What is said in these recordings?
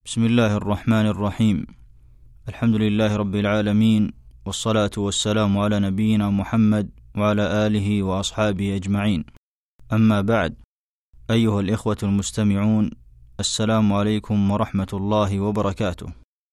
بسم الله الرحمن الرحيم. الحمد لله رب العالمين، والصلاة والسلام على نبينا محمد وعلى آله وأصحابه أجمعين. أما بعد، أيها الإخوة المستمعون، السلام عليكم ورحمة الله وبركاته.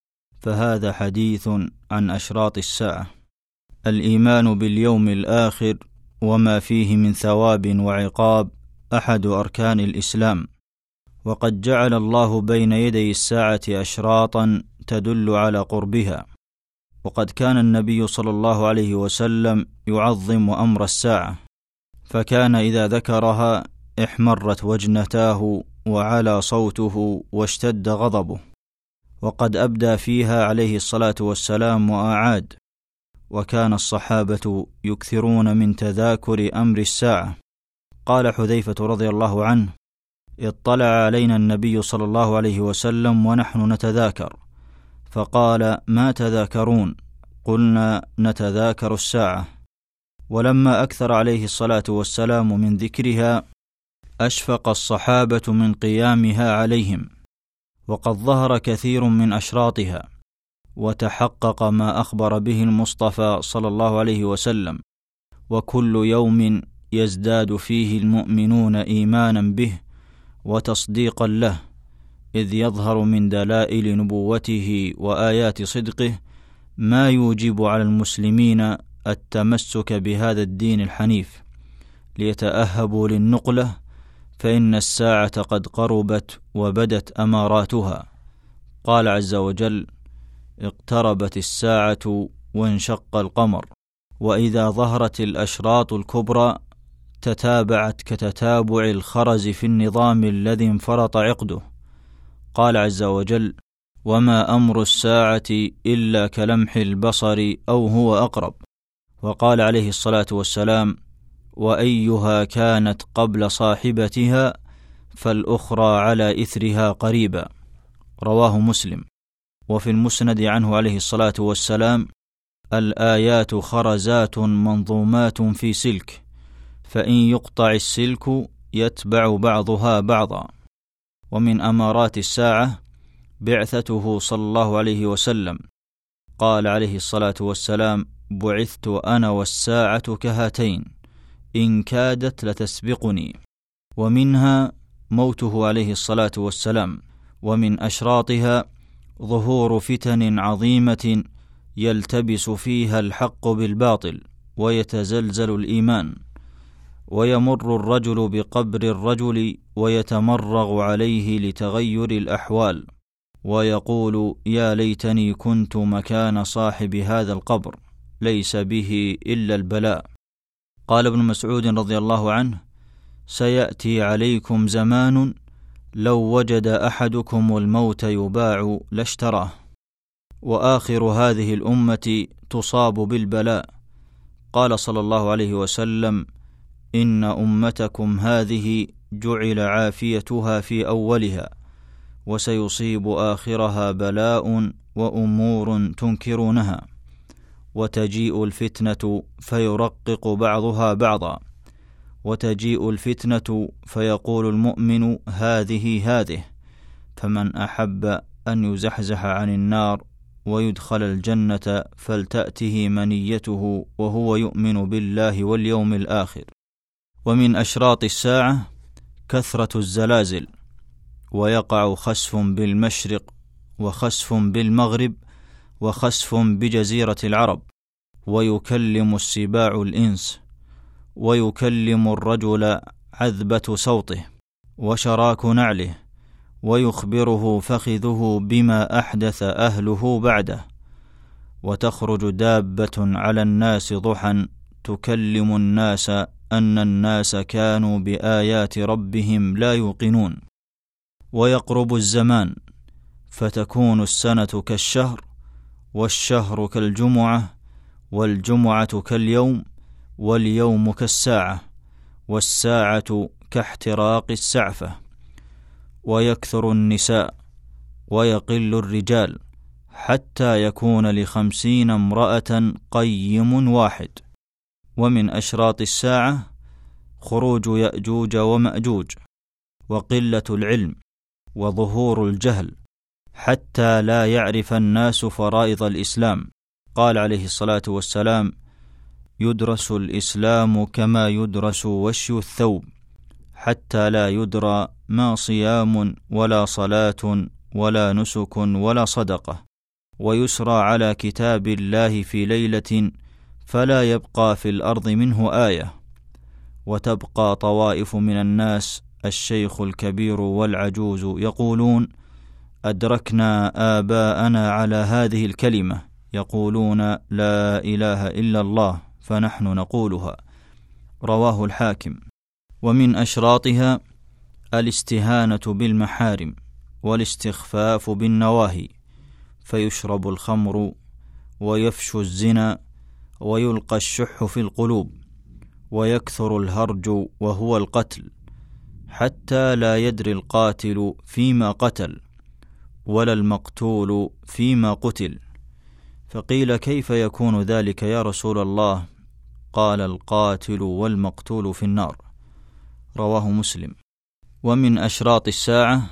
فهذا حديث عن أشراط الساعة. الإيمان باليوم الآخر وما فيه من ثواب وعقاب أحد أركان الإسلام، وقد جعل الله بين يدي الساعة أشراطا تدل على قربها، وقد كان النبي صلى الله عليه وسلم يعظم أمر الساعة، فكان إذا ذكرها احمرت وجنتاه وعلى صوته واشتد غضبه، وقد أبدى فيها عليه الصلاة والسلام وأعاد. وكان الصحابة يكثرون من تذاكر أمر الساعة. قال حذيفة رضي الله عنه: اطلع علينا النبي صلى الله عليه وسلم ونحن نتذاكر، فقال: ما تذاكرون؟ قلنا: نتذاكر الساعة. ولما أكثر عليه الصلاة والسلام من ذكرها أشفق الصحابة من قيامها عليهم، وقد ظهر كثير من أشراطها، وتحقق ما أخبر به المصطفى صلى الله عليه وسلم: وكل يوم يزداد فيه المؤمنون إيمانا به وتصديقا له، إذ يظهر من دلائل نبوته وآيات صدقه ما يوجب على المسلمين التمسك بهذا الدين الحنيف، ليتأهبوا للنقلة، فإن الساعة قد قربت وبدت أماراتها. قال عز وجل: اقتربت الساعة وانشق القمر. وإذا ظهرت الأشراط الكبرى تتابعت كتتابع الخرز في النظام الذي انفرط عقده. قال عز وجل: وما أمر الساعة إلا كلمح البصر أو هو أقرب. وقال عليه الصلاة والسلام: وأيها كانت قبل صاحبتها فالأخرى على إثرها قريبا. رواه مسلم. وفي المسند عنه عليه الصلاة والسلام: الآيات خرزات منظومات في سلك، فإن يقطع السلك يتبع بعضها بعضا. ومن أمارات الساعة بعثته صلى الله عليه وسلم. قال عليه الصلاة والسلام: بعثت أنا والساعة كهاتين، إن كادت لتسبقني. ومنها موته عليه الصلاة والسلام. ومن أشراطها ظهور فتن عظيمة يلتبس فيها الحق بالباطل ويتزلزل الإيمان، ويمر الرجل بقبر الرجل ويتمرغ عليه لتغير الأحوال، ويقول: يا ليتني كنت مكان صاحب هذا القبر، ليس به إلا البلاء. قال ابن مسعود رضي الله عنه: سيأتي عليكم زمان لو وجد أحدكم الموت يباع لاشتراه. وآخر هذه الأمة تصاب بالبلاء. قال صلى الله عليه وسلم: إن أمتكم هذه جعل عافيتها في أولها، وسيصيب آخرها بلاء وأمور تنكرونها، وتجيء الفتنة فيرقق بعضها بعضا، وتجيء الفتنة فيقول المؤمن: هذه، فمن أحب أن يزحزح عن النار ويدخل الجنة فلتأته منيته وهو يؤمن بالله واليوم الآخر. ومن أشراط الساعة كثرة الزلازل، ويقع خسف بالمشرق وخسف بالمغرب وخسف بجزيرة العرب، ويكلم السباع الإنس، ويكلم الرجل عذبة صوته وشراك نعله، ويخبره فخذه بما أحدث أهله بعده، وتخرج دابة على الناس ضحى تكلم الناس أن الناس كانوا بآيات ربهم لا يوقنون. ويقرب الزمان فتكون السنة كالشهر، والشهر كالجمعة، والجمعة كاليوم، واليوم كالساعة، والساعة كاحتراق السعفة. ويكثر النساء ويقل الرجال، حتى يكون ل50 امرأة قيم واحد. ومن أشراط الساعة خروج يأجوج ومأجوج، وقلة العلم، وظهور الجهل، حتى لا يعرف الناس فرائض الإسلام. قال عليه الصلاة والسلام: يدرس الإسلام كما يدرس وشي الثوب، حتى لا يدرى ما صيام ولا صلاة ولا نسك ولا صدقة، ويسرى على كتاب الله في ليلة فلا يبقى في الأرض منه آية، وتبقى طوائف من الناس الشيخ الكبير والعجوز يقولون: أدركنا آباءنا على هذه الكلمة يقولون لا إله إلا الله فنحن نقولها. رواه الحاكم. ومن أشراطها الاستهانة بالمحارم والاستخفاف بالنواهي، فيشرب الخمر ويفشو الزنا ويلقى الشح في القلوب ويكثر الهرج وهو القتل، حتى لا يدري القاتل فيما قتل ولا المقتول فيما قتل. فقيل: كيف يكون ذلك يا رسول الله؟ قال: القاتل والمقتول في النار. رواه مسلم. ومن أشراط الساعة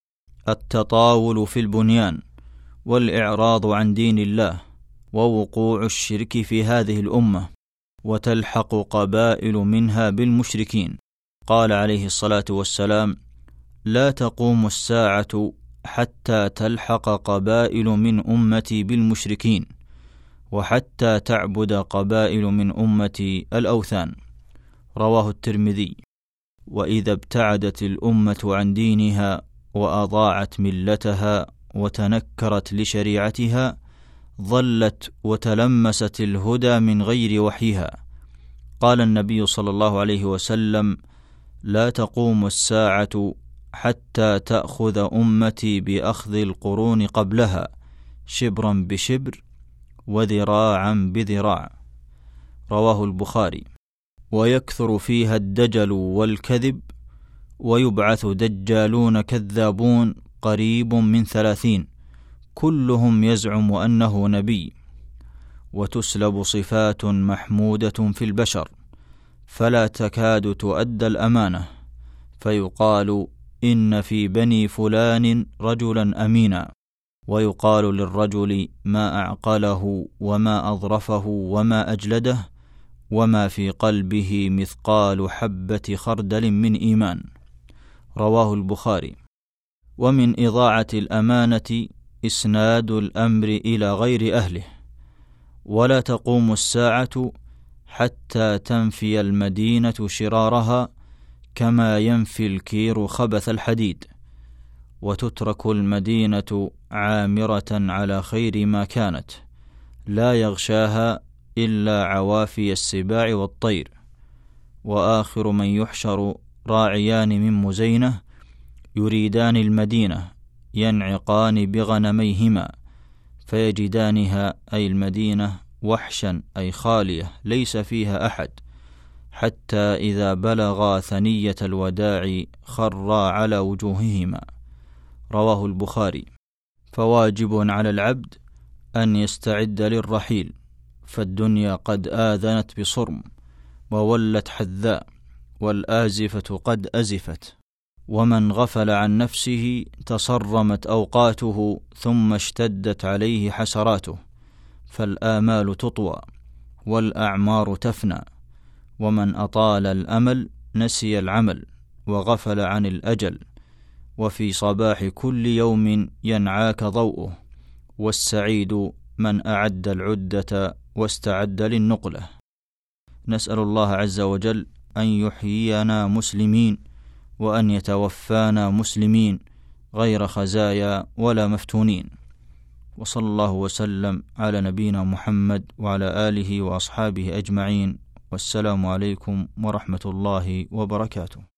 التطاول في البنيان والإعراض عن دين الله ووقوع الشرك في هذه الأمة، وتلحق قبائل منها بالمشركين. قال عليه الصلاة والسلام: لا تقوم الساعة حتى تلحق قبائل من أمتي بالمشركين، وحتى تعبد قبائل من أمتي الأوثان. رواه الترمذي. وإذا ابتعدت الأمة عن دينها وأضاعت ملتها وتنكرت لشريعتها ضلت وتلمست الهدى من غير وحيها. قال النبي صلى الله عليه وسلم: لا تقوم الساعة حتى تأخذ أمتي بأخذ القرون قبلها شبرا بشبر وذراعا بذراع. رواه البخاري. ويكثر فيها الدجل والكذب، ويبعث دجالون كذابون قريب من 30 كلهم يزعم أنه نبي، وتسلب صفات محمودة في البشر فلا تكاد تؤدى الأمانة، فيقال: إن في بني فلان رجلا أمينا، ويقال للرجل: ما أعقله وما أظرفه وما أجلده، وما في قلبه مثقال حبة خردل من إيمان. رواه البخاري. ومن إضاعة الأمانة إسناد الأمر إلى غير أهله، ولا تقوم الساعة حتى تنفي المدينة شرارها كما ينفي الكير خبث الحديد، وتترك المدينة عامرة على خير ما كانت، لا يغشاها إلا عوافي السباع والطير. وآخر من يحشر راعيان من مزينة يريدان المدينة ينعقان بغنميهما فيجدانها أي المدينة وحشا أي خالية ليس فيها أحد، حتى إذا بلغا ثنية الوداع خرا على وجوههما. رواه البخاري. فواجب على العبد أن يستعد للرحيل، فالدنيا قد آذنت بصرم وولت حذاء، والآزفة قد أزفت، ومن غفل عن نفسه تصرمت أوقاته ثم اشتدت عليه حسراته، فالآمال تطوى والأعمار تفنى، ومن أطال الأمل نسي العمل وغفل عن الأجل، وفي صباح كل يوم ينعاك ضوءه، والسعيد من أعد العدة واستعد للنقلة. نسأل الله عز وجل أن يحيينا مسلمين، وأن يتوفانا مسلمين غير خزايا ولا مفتونين. وصلى الله وسلم على نبينا محمد وعلى آله وأصحابه أجمعين، والسلام عليكم ورحمة الله وبركاته.